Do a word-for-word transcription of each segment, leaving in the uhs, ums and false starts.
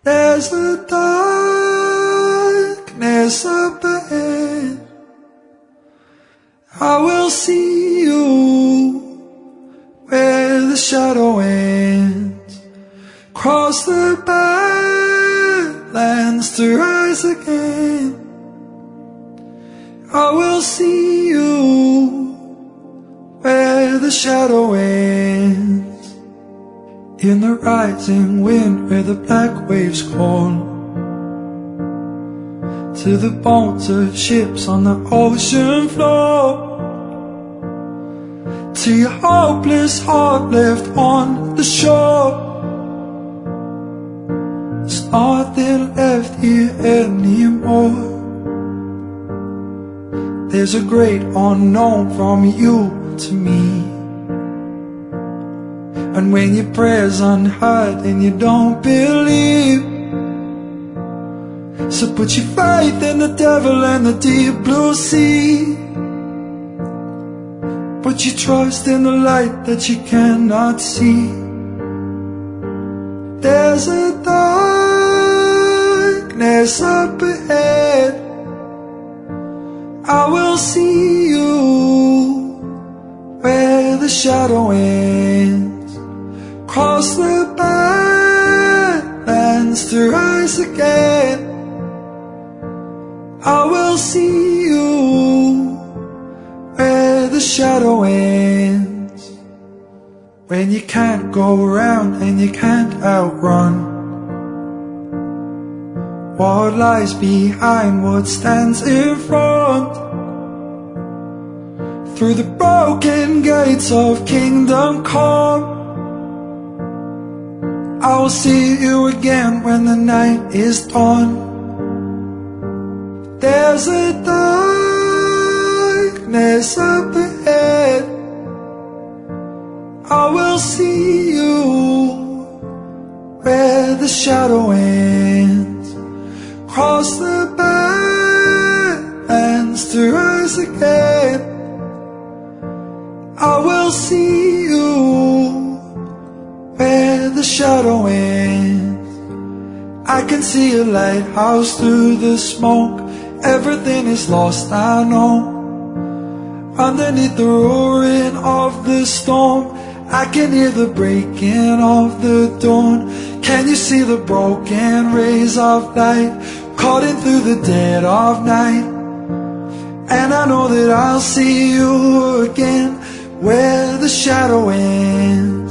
There's a darkness up ahead. I will see you where the shadow ends. Cross the badlands to rise again. I will see you where the shadow ends. In the rising wind where the black waves call to the bones of ships on the ocean floor, to your hopeless heart left on the shore. There's nothing left here anymore. There's a great unknown from you to me. And when your prayer's unheard and you don't believe, so put your faith in the devil and the deep blue sea. Put your trust in the light that you cannot see. There's a darkness up ahead. I will see you where the shadow ends. Cross the badlands to rise again. I will see you where the shadow ends. When you can't go around and you can't outrun what lies behind what stands in front. Through the broken gates of kingdom come, I will see you again when the night is done. There's a darkness up ahead. I will see you where the shadow ends. Cross the badlands to rise again. I will see you where the shadow ends. I can see a lighthouse through the smoke. Everything is lost, I know. Underneath the roaring of the storm, I can hear the breaking of the dawn. Can you see the broken rays of light cutting through the dead of night? And I know that I'll see you again where the shadow ends.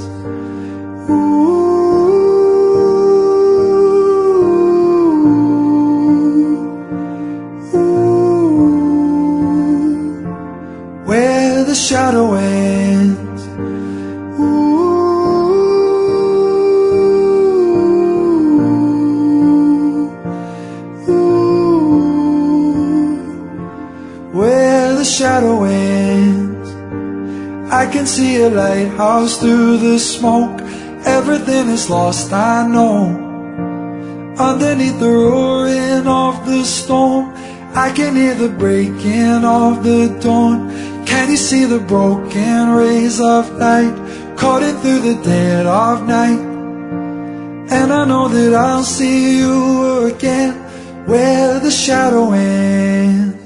Where the shadow ends. Ooh, ooh, where the shadow ends. I can see a lighthouse through the smoke. Everything is lost, I know. Underneath the roaring of the storm, I can hear the breaking of the dawn. Can you see the broken rays of light cutting through the dead of night? And I know that I'll see you again where the shadow ends.